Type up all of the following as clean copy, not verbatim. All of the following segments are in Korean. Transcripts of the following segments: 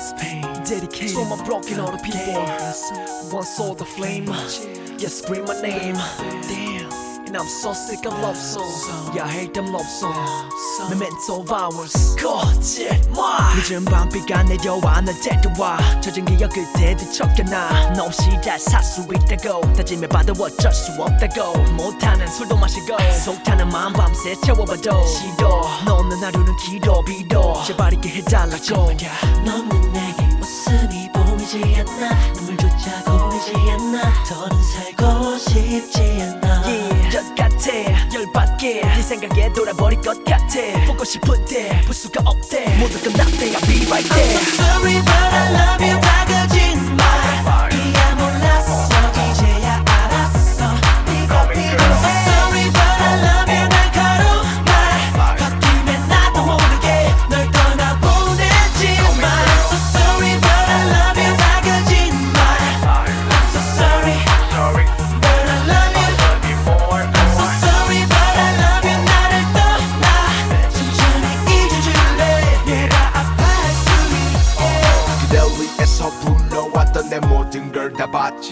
this pain dedicated to all my broken hearted people. One saw the flame, yeah, scream my name. Damn. And I'm so sick of love songs. Yeah, I hate them love songs. Memento of ours. 거짓말. 늦은 밤비가 내려와 날 데려와 젖은 기억을 되뒤척여놔. 너 없이 잘 살 수 있다고 다짐해봐도 어쩔 수 없다고. 못하는 술도 마시고 속 타는 마음 밤새 채워봐도 싫어. 너 없는 하루는 길어 빌어. 제발 있게 해달라고. 너는 내게 웃음이 보이지 않나. 눈물조차 고이지 않나. 더는 살고 싶지 않아. 열 같아 열받게 네 생각에 돌아버릴 것 같아. 보고 싶은데 볼 수가 없대. 모두 끝났대 I'll be right there. I'm so sorry but I love you 다 거짓말. 이야 몰랐어 이제야 알았어 네가 필요해. I'm so sorry but I love you 날카로운 말. 바뀌면 나도 모르게 널 떠나보내지만. I'm so sorry but I love you 다 거짓말. I'm so sorry but I love you. I'm so sorry but I love you 나를 떠나 천천히 잊어줄래. 얘가 아파할 수 있게. 그댈 위해서 불러왔던 내 모든 걸 다 바친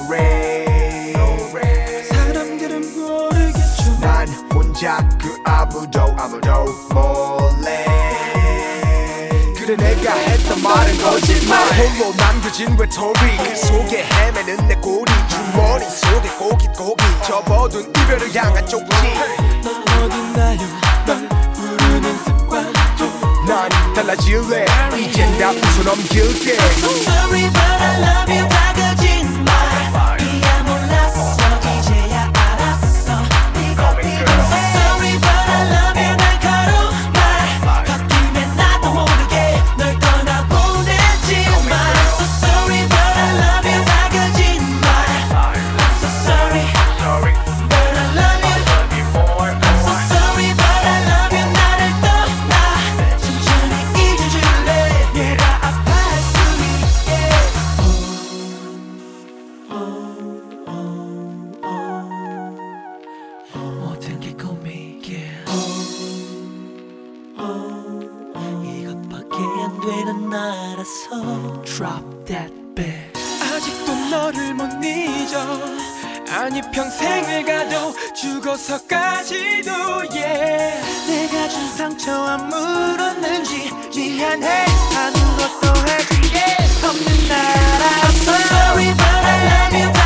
노래. 사람들은 모르겠죠. 난 혼자 그 아무도 몰래. 그래 내가 했던 말은 거짓말. 홀로 남겨진 외톨이 그 속에 헤매는 내 꼬리. 주머니 속에 고깃고기 접어둔 이별을 향한 쪽지. 넌 어딨나요 널 부르는 습관. 난 달라질래 이젠 다 웃어넘길게. I'm so sorry but I love you 다 거짓말. 이야 몰랐어 이제야 알았어 네가 필요해. I'm so sorry but I love you 날카로운 말. 바뀌면 나도 모르게 널 떠나보내지만. I'm so sorry but I love you 다 거짓말. I'm so sorry but I love you. I'm so sorry but I love you 나를 떠나 천천히 잊어줄래. 얘가 아파할 수 있게. 모든 게 꿈이길. 이것밖에 안 되는 나라서. Drop that beat. 아직도 너를 못 잊어. 아니 평생을 가도 죽어서까지도 yeah. 내가 준 상처와 물었는지 미안해 하는 것도 해준 게 없는 나라. I'm so sorry but I love you.